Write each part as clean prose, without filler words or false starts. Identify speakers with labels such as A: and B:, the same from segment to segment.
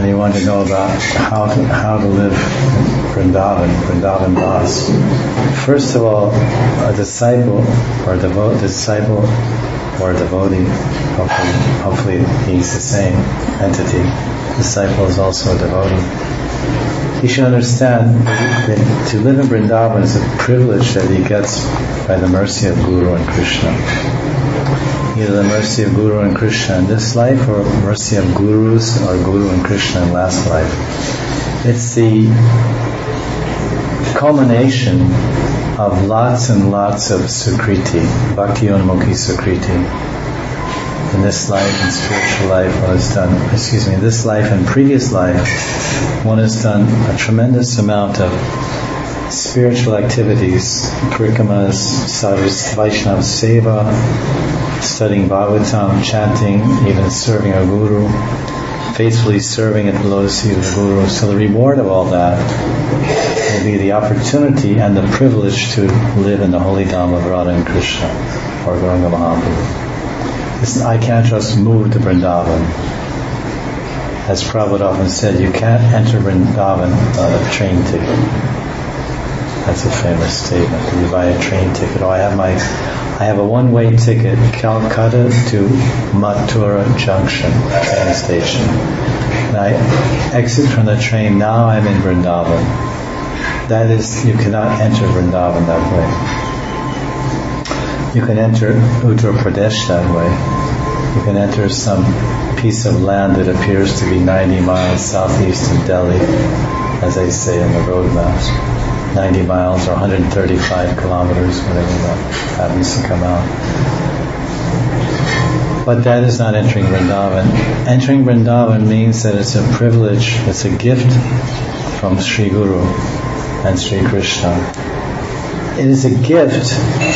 A: you want to know about how to live Vrindavan Das. First of all, a disciple or devotee, hopefully he's the same entity. Disciple is also a devotee. He should understand that to live in Vrindavan is a privilege that he gets by the mercy of Guru and Krishna. Either the mercy of Guru and Krishna in this life, or mercy of Gurus or Guru and Krishna in last life. It's the culmination of lots and lots of Sukriti, Bhakti Unmukhi Sukriti. In this life, in spiritual life, one has done, in this life and previous life, one has done a tremendous amount of spiritual activities, parikramas, Vaishnava Seva, studying Bhagavatam, chanting, even serving a guru, faithfully serving at the lotus feet of the guru. So the reward of all that will be the opportunity and the privilege to live in the holy Dham of Radha and Krishna, or Gauranga Mahaprabhu. I can't just move to Vrindavan. As Prabhupada often said, you can't enter Vrindavan without a train ticket. That's a famous statement. You buy a train ticket. I have a one-way ticket, Calcutta to Mathura Junction train station. And I exit from the train. Now I'm in Vrindavan. That is, you cannot enter Vrindavan that way. You can enter Uttar Pradesh that way. You can enter some piece of land that appears to be 90 miles southeast of Delhi, as they say in the road maps. 90 miles or 135 kilometers, whatever that happens to come out. But that is not entering Vrindavan. Entering Vrindavan means that it's a privilege, it's a gift from Sri Guru and Sri Krishna. It is a gift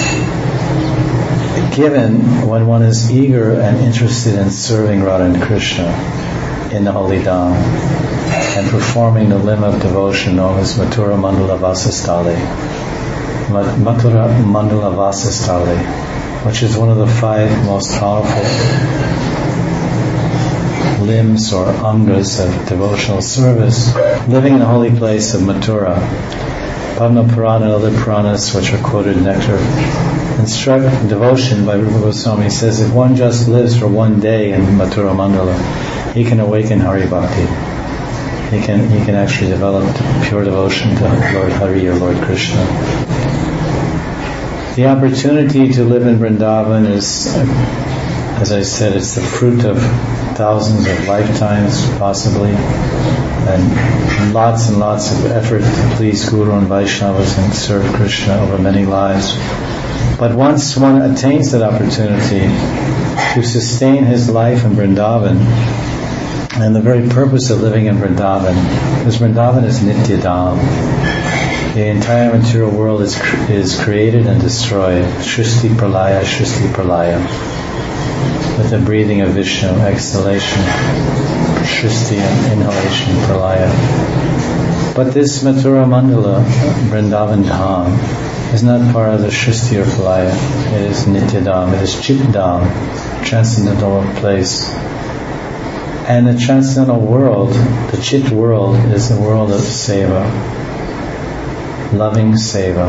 A: given when one is eager and interested in serving Radha and Krishna in the holy Dham and performing the limb of devotion known as Mathura Mandala Vasastali. Mathura Mandala Vasastali, which is one of the 5 most powerful limbs or angas of devotional service, living in the holy place of Mathura. Padma Purana and other Puranas, which are quoted in Nectar, instruct devotion by Rupa Goswami. Says if one just lives for one day in Mathura Mandala, he can awaken Hari Bhakti. He can actually develop pure devotion to Lord Hari or Lord Krishna. The opportunity to live in Vrindavan is, as I said, it's the fruit of thousands of lifetimes, possibly, and lots of effort to please Guru and Vaishnavas and serve Krishna over many lives. But once one attains that opportunity to sustain his life in Vrindavan, and the very purpose of living in Vrindavan, because Vrindavan is Nityadam. The entire material world is created and destroyed. Shristi Pralaya. With the breathing of Vishnu, exhalation, Shristi, and inhalation, Pralaya. But this Mathura Mandala, Vrindavan Dham, is not part of the Shristi or Pralaya. It is Nityadam. It is Chitdam, transcendental place. And the transcendental world, the Chit world, is the world of Seva, loving Seva,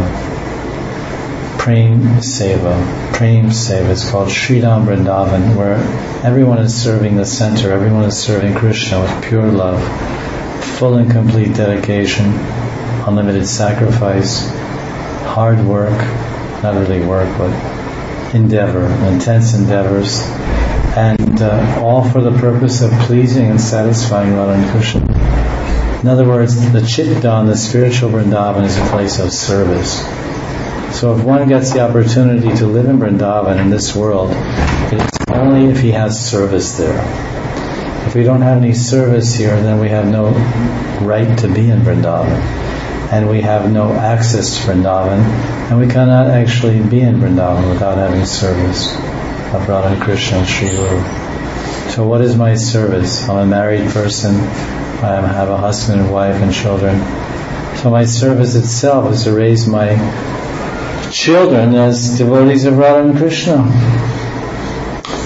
A: Prem Seva. It's called Sridham Vrindavan, where everyone is serving the center, everyone is serving Krishna with pure love, full and complete dedication, unlimited sacrifice, hard work, not really work, but endeavor, intense endeavors, and all for the purpose of pleasing and satisfying Radha and Krishna. In other words, the Chitdam, the spiritual Vrindavan, is a place of service. So if one gets the opportunity to live in Vrindavan in this world, it's only if he has service there. If we don't have any service here, then we have no right to be in Vrindavan. And we have no access to Vrindavan, and we cannot actually be in Vrindavan without having service of Radha and Krishna and Sri Guru. So what is my service? I'm a married person. I have a husband and wife and children. So my service itself is to raise my children as devotees of Radha and Krishna.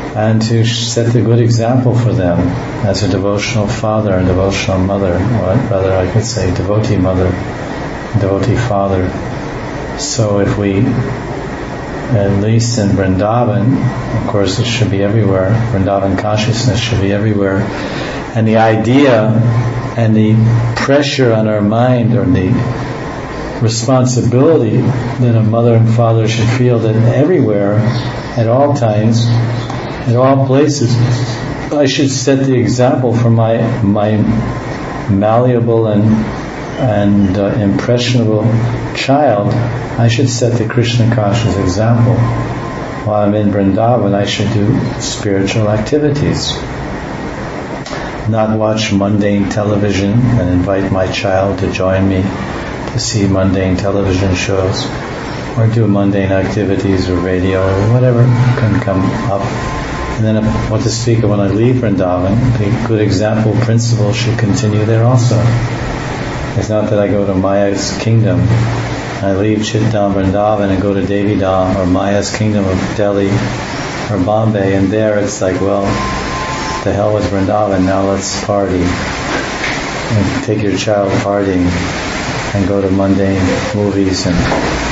A: and to set the good example for them as a devotional father and devotional mother, or rather I could say devotee mother, devotee father. So if we, at least in Vrindavan, of course it should be everywhere, Vrindavan consciousness should be everywhere, and the idea and the pressure on our mind, or the responsibility that a mother and father should feel, that everywhere, at all times, at all places, I should set the example for my malleable and impressionable child. I should set the Krishna conscious example. While I'm in Vrindavan, I should do spiritual activities. Not watch mundane television and invite my child to join me to see mundane television shows, or do mundane activities or radio or whatever can come up. And then what to speak of when I leave Vrindavan, the good example principle should continue there also. It's not that I go to Maya's kingdom, I leave Chittadham Vrindavan and go to Devi Dham or Maya's kingdom of Delhi or Bombay, and there it's like, well, the hell with Vrindavan, now let's party. And take your child partying and go to mundane movies and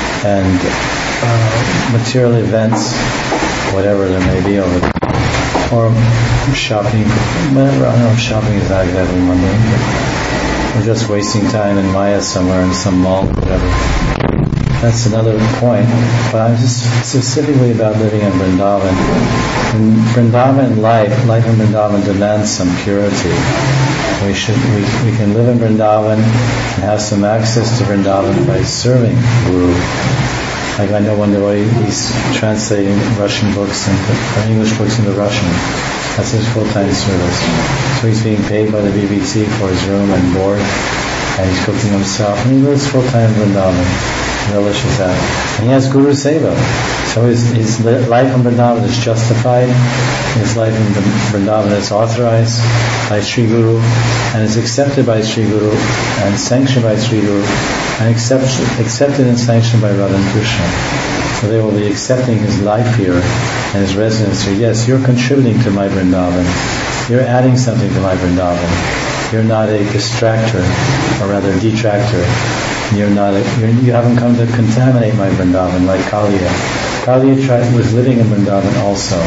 A: material events, whatever there may be over there. Or shopping, whatever. I don't know if shopping is not exactly mundane, but we're just wasting time in Maya somewhere in some mall, whatever. That's another point. But I'm just specifically about living in Vrindavan. In Vrindavan life in Vrindavan demands some purity. We can live in Vrindavan and have some access to Vrindavan by serving Guru. Like I know one devotee, he's translating Russian books or English books into Russian. That's his full-time service. So he's being paid by the BBC for his room and board, and he's cooking himself, and he lives full-time in Vrindavan. Relishes that. And he has Guru Seva. So his life in Vrindavan is justified, his life in Vrindavan is authorized by Sri Guru, and is accepted by Sri Guru, and sanctioned by Sri Guru, and accepted and sanctioned by Radha and Krishna. So they will be accepting his life here and his residence here. Yes, you're contributing to my Vrindavan. You're adding something to my Vrindavan. You're not a distractor, or rather detractor. You haven't come to contaminate my Vrindavan like Kaliya. Kaliya was living in Vrindavan also,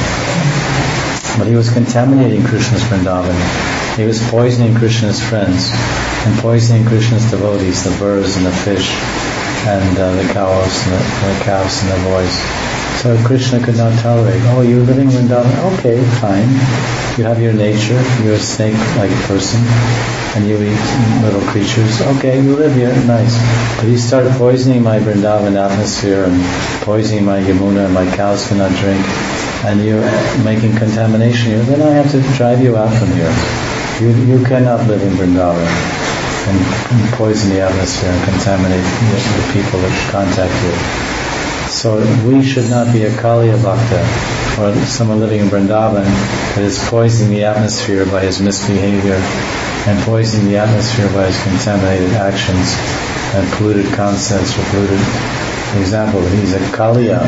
A: but he was contaminating Krishna's Vrindavan. He was poisoning Krishna's friends and poisoning Krishna's devotees, the birds and the fish and the cows and the boys. So Krishna could not tolerate. Oh, you're living in Vrindavan? Okay, fine. You have your nature. You're a snake-like person, and you eat little creatures. Okay, you live here, nice. But you start poisoning my Vrindavan atmosphere and poisoning my Yamuna, and my cows cannot drink, and you're making contamination here. Then I have to drive you out from here. You cannot live in Vrindavan and poison the atmosphere and contaminate the people that contact you. So we should not be a Kaliya Bhakta, or someone living in Vrindavan that is poisoning the atmosphere by his misbehavior and poisoning the atmosphere by his contaminated actions and polluted concepts or polluted example. He's a Kaliya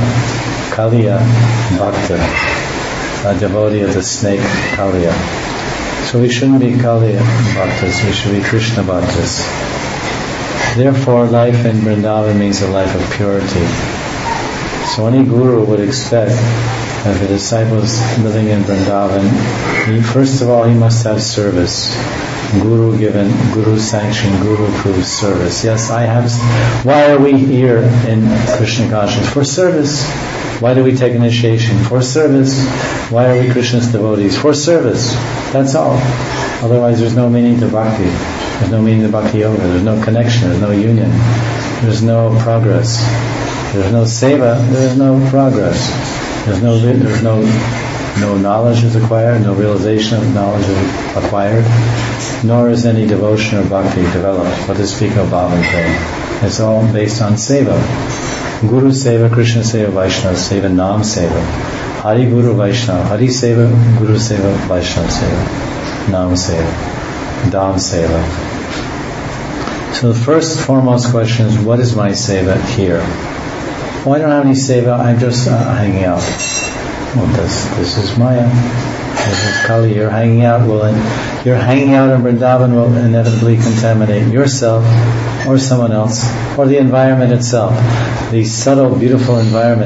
A: Bhakta, a devotee of the snake Kaliya. So we shouldn't be Kaliya Bhaktas, we should be Krishna Bhaktas. Therefore, life in Vrindavan means a life of purity. So any guru would expect that the disciples living in Vrindavan, first of all, he must have service. Guru given, Guru sanctioned, Guru approved service. Yes, I have. Why are we here in Krishna consciousness? For service. Why do we take initiation? For service. Why are we Krishna's devotees? For service. That's all. Otherwise there's no meaning to bhakti. There's no meaning to bhakti yoga. There's no connection. There's no union. There's no progress. There's no seva. There's no progress. There's no knowledge is acquired. No realization of knowledge is acquired. Nor is any devotion or bhakti developed. What to speak of bhavan prema. It's all based on seva. Guru seva, Krishna seva, Vaishnava seva, Nam seva. Hari Guru Vaishnava. Hari seva, Guru seva, Vaishnava seva. Nam seva. Dham seva. So the first foremost question is, what is my seva here? Well, I don't have any seva, I'm just hanging out. Well, this is Maya. This is Kali. You're hanging out in Vrindavan will inevitably contaminate yourself or someone else or the environment itself. The subtle, beautiful environment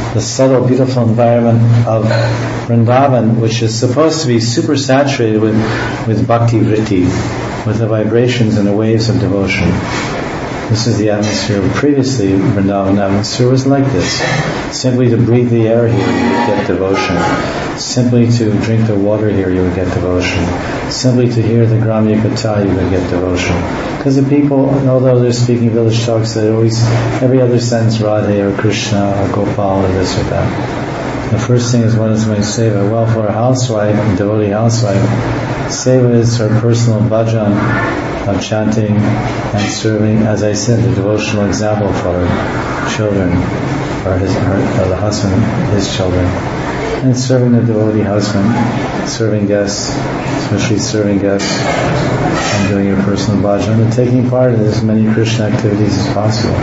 A: of Vrindavan, which is supposed to be super saturated with bhakti vritti, with the vibrations and the waves of devotion. This is the atmosphere. Previously, Vrindavan atmosphere was like this. Simply to breathe the air here, you would get devotion. Simply to drink the water here, you would get devotion. Simply to hear the Gramya Katha, you would get devotion. Because the people, although they're speaking village talks, they always, every other sentence, Radhe or Krishna or Gopal or this or that. The first thing is, what is my seva? Well, for a housewife, a devotee housewife, seva is her personal bhajan of chanting and serving, as I said, the devotional example for her children, or the husband, his children, and serving the devotee husband, serving guests, especially serving guests, and doing your personal bhajan, and taking part in as many Krishna activities as possible.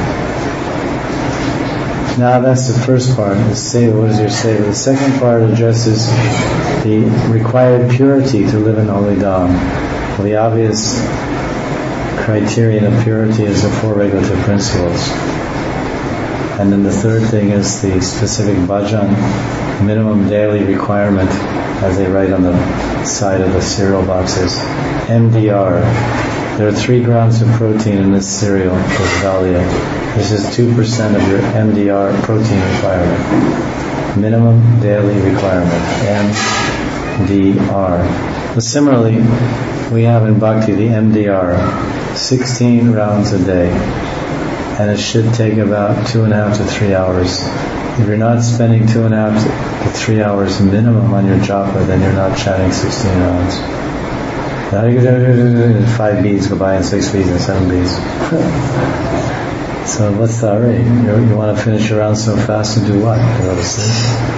A: Now that's the first part, the seva. What is your seva? The second part addresses the required purity to live in Holy Dham. Well, the obvious criterion of purity is the four regulative principles. And then the third thing is the specific bhajan, minimum daily requirement, as they write on the side of the cereal boxes. MDR. There are 3 grams of protein in this cereal, this Dahlia. This is 2% of your MDR protein requirement. Minimum daily requirement. MDR. But similarly, we have in Bhakti the MDR, 16 rounds a day. And it should take about 2.5 to 3 hours. If you're not spending 2.5 to 3 hours minimum on your japa, then you're not chanting 16 rounds. 5 beads go by, and 6 beads, and 7 beads. So what's the hurry? You want to finish your round so fast to do what? Go to sleep?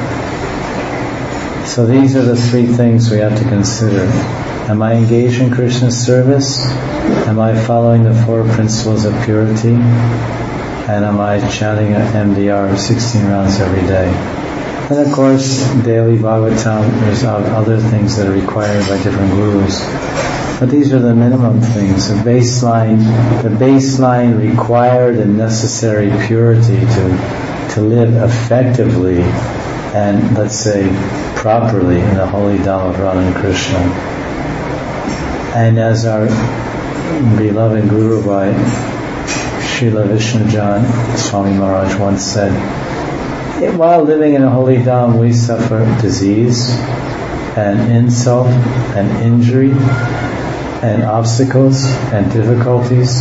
A: So these are the 3 things we have to consider. Am I engaged in Krishna's service? Am I following the 4 principles of purity? And am I chanting an MDR 16 rounds every day? And of course, daily Bhagavatam, there's other things that are required by different gurus. But these are the minimum things, the baseline required and necessary purity to live effectively and, let's say, properly in the holy Dham of Radha and Krishna. And as our beloved Guru Bhai, Srila Vishnujan Swami Maharaj once said, while living in a holy Dham, we suffer disease and insult and injury and obstacles and difficulties.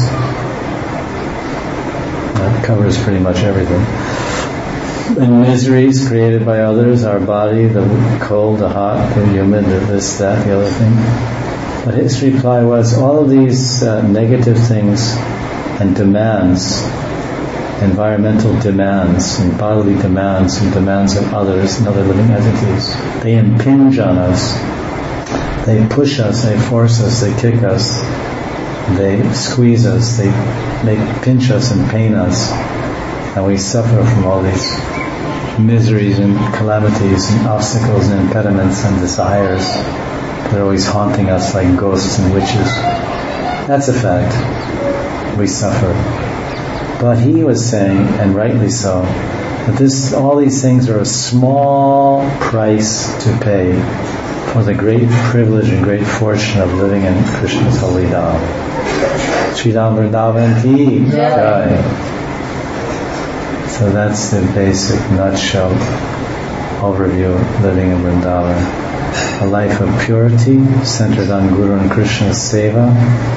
A: That covers pretty much everything. And miseries created by others, our body, the cold, the hot, the humid, the this, that, the other thing. But his reply was, all of these negative things and demands, environmental demands and bodily demands and demands of others and other living entities, they impinge on us. They push us, they force us, they kick us, they squeeze us, they pinch us and pain us, and we suffer from all these miseries and calamities and obstacles and impediments and desires. They're always haunting us like ghosts and witches. That's a fact. We suffer. But he was saying, and rightly so, that all these things are a small price to pay for the great privilege and great fortune of living in Krishna's holy Dham. Sri Dham Vrindavan Ki Jai. So that's the basic nutshell overview of living in Vrindavan. A life of purity centered on Guru and Krishna's seva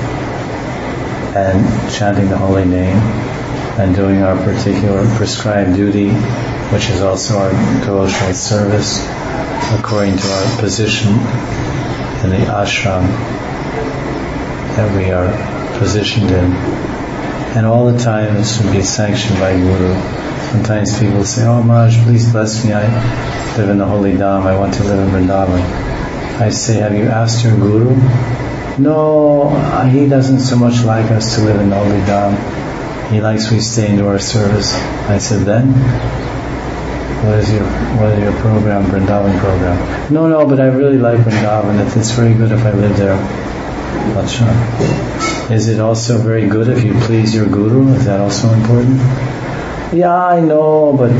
A: and chanting the holy name and doing our particular prescribed duty, which is also our devotional service according to our position in the ashram that we are positioned in. And all the time this should be sanctioned by Guru. Sometimes people say, oh Maharaj, please bless me, I live in the holy Dham, I want to live in Vrindavan. I say, have you asked your Guru? No, he doesn't so much like us to live in the holy Dham. He likes we stay into our service. I said, then What is your program, Vrindavan program? No, but I really like Vrindavan. It's very good if I live there. Acha. Is it also very good if you please your guru? Is that also important? Yeah, I know, but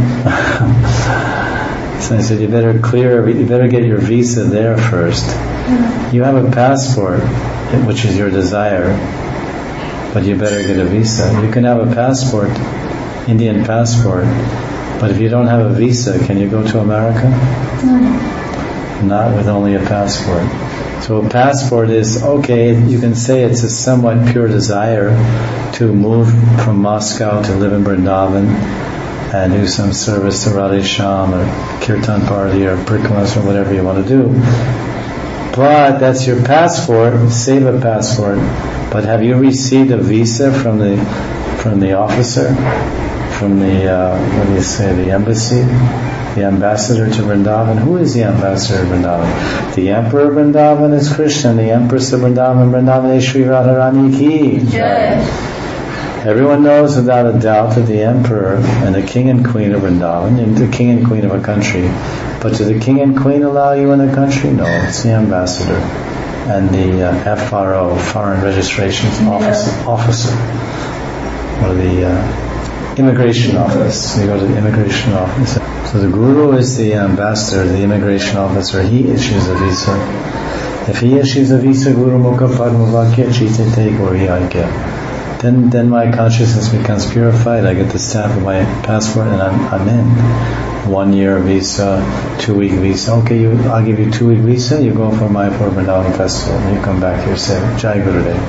A: So I said, you better get your visa there first. You have a passport, which is your desire, but you better get a visa. You can have a passport, Indian passport, but if you don't have a visa, can you go to America?
B: No.
A: Not with only a passport. So a passport is, okay, you can say it's a somewhat pure desire to move from Moscow to live in Vrindavan and do some service to Radhe Shyam or Kirtan Party or Prikamas or whatever you want to do. But that's your passport, save a passport. But have you received a visa from the officer? From the, the embassy? The ambassador to Vrindavan? Who is the ambassador to Vrindavan? The Emperor of Vrindavan is Krishna. The Empress of Vrindavan is Sri Radharani ki.
B: Yes.
A: Everyone knows without a doubt that the Emperor and the King and Queen of Vrindavan, and the King and Queen of a country. But do the King and Queen allow you in the country? No, it's the ambassador. And the FRO, Foreign Registration Officer. Or the Immigration Office. You go to the Immigration Office. So the Guru is the ambassador, the Immigration Officer. He issues a visa. If he issues a visa, Guru Mukha Padma Vakya Chite Te Gori Aikya. Then my consciousness becomes purified. I get the stamp of my passport and I'm in. 1 year visa, 2 week visa. Okay, I'll give you 2 week visa. You go for Mayapur Vrindavan Festival and you come back here. Say Jai Gurudev.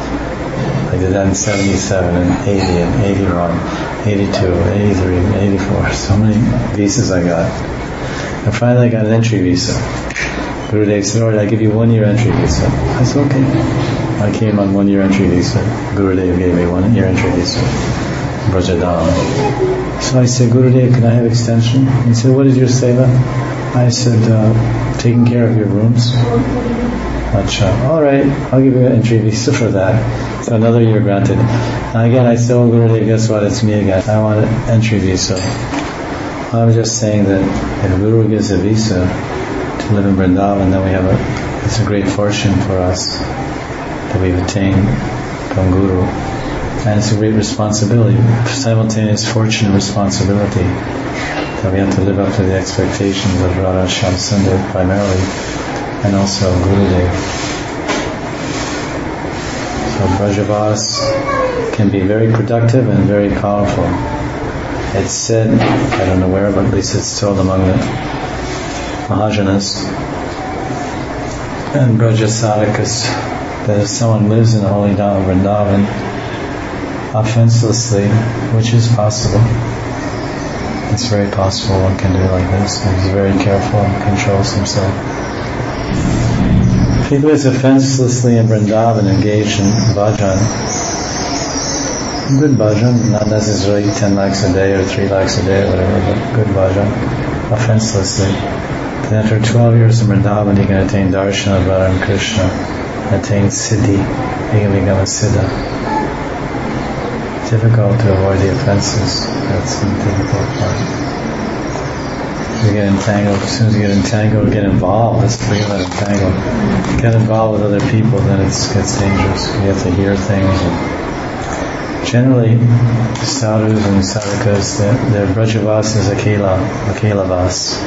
A: I did that in 77 and 80 and 81, 82, 83, 84. So many visas I got. And finally I got an entry visa. Gurudev said, alright, I'll give you 1 year entry visa. I said, okay. I came on 1 year entry visa. Gurudev gave me 1 year entry visa. Brajadam. So I said, Gurudev, can I have extension? He said, what is your seva? I said, taking care of your rooms. Acha. Alright, I'll give you an entry visa for that. So another year granted. And again, I said, oh Gurudev, guess what? It's me again. I want an entry visa. I was just saying that if Guru gives a visa to live in Vrindavan, then it's a great fortune for us that we've attained from Guru. And it's a great responsibility, simultaneous fortune and responsibility, that we have to live up to the expectations of Radha Shyam Sundar primarily, and also Gurudev. So Brajavas can be very productive and very powerful. It's said, I don't know where, but at least it's told among the Mahajanas and Brajasadakas, that if someone lives in the holy Dham of Vrindavan offenselessly, which is possible, it's very possible one can do like this, and he's very careful and controls himself. If he lives offenselessly in Vrindavan, engaged in bhajan, good bhajan, not necessarily 10 lakhs a day or 3 lakhs a day or whatever, but good bhajan, offenselessly, then after 12 years in Vrindavan he can attain darshan of Radha and Krishna, attain siddhi, he can become a siddha. Difficult to avoid the offenses. That's the difficult part. You get entangled. As soon as you get entangled, get involved. Let's forget about entangled. Get involved with other people, then it gets dangerous. You have to hear things. And generally, sadhus and sadhakas, their brajavas is akelavas.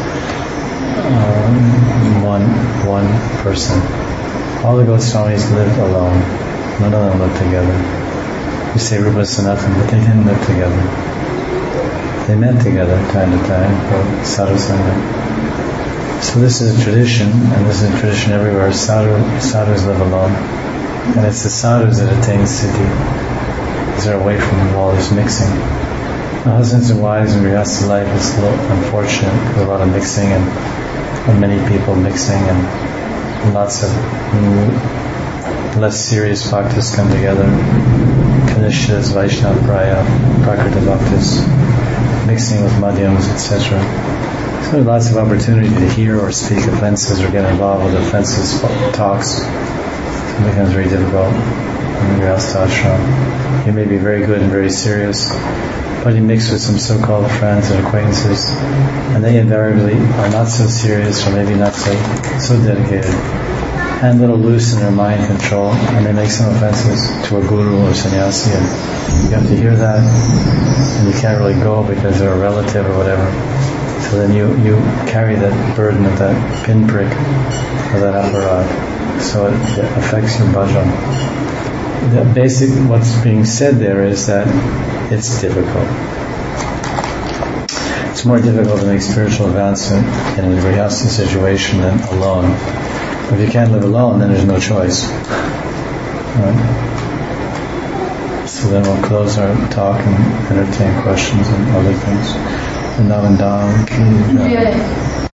A: One person. All the Goswamis lived alone. None of them lived together. We say Rupa Sanatana, but they didn't live together. They met together time to time for sadhu sangha. So this is a tradition, and this is a tradition everywhere. Sadhus live alone, and it's the sadhus that attain siddhi, because they're away from all this mixing. The husbands and wives in Grihastha life is a little unfortunate. There's a lot of mixing and many people mixing, and lots of less serious bhaktas come together. Kanishas, Vaishnava Praya, Prakrita Bhaktas, mixing with madhyams, etc. So there's lots of opportunity to hear or speak offenses or get involved with offensive talks. It becomes very difficult in the Grihastha ashram. You may be very good and very serious, but you mix with some so-called friends and acquaintances, and they invariably are not so serious, or maybe not so dedicated, and a little loose in their mind control, and they make some offenses to a guru or sannyasi, and you have to hear that, and you can't really go because they're a relative or whatever. So then you carry that burden of that pinprick of that aparad. So it affects your bhajan. The basic, what's being said there is that it's difficult. It's more difficult to make spiritual advancement in a grihastha situation than alone. If you can't live alone, then there's no choice. Right? So then we'll close our talk and entertain questions and other things. Vrindavan Dham ki jai.